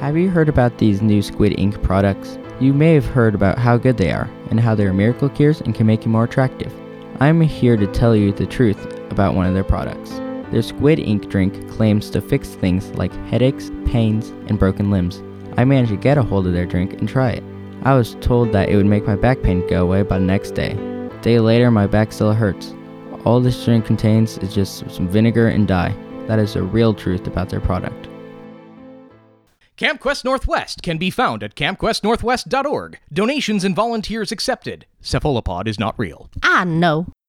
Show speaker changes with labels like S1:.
S1: Have you heard about these new Squid Ink products? You may have heard about how good they are, and how they are miracle cures and can make you more attractive. I'm here to tell you the truth about one of their products. Their Squid Ink drink claims to fix things like headaches, pains, and broken limbs. I managed to get a hold of their drink and try it. I was told that it would make my back pain go away by the next day. A day later, my back still hurts. All this drink contains is just some vinegar and dye. That is the real truth about their product.
S2: Camp Quest Northwest can be found at campquestnorthwest.org. Donations and volunteers accepted. Cephalopod is not real.
S3: I know.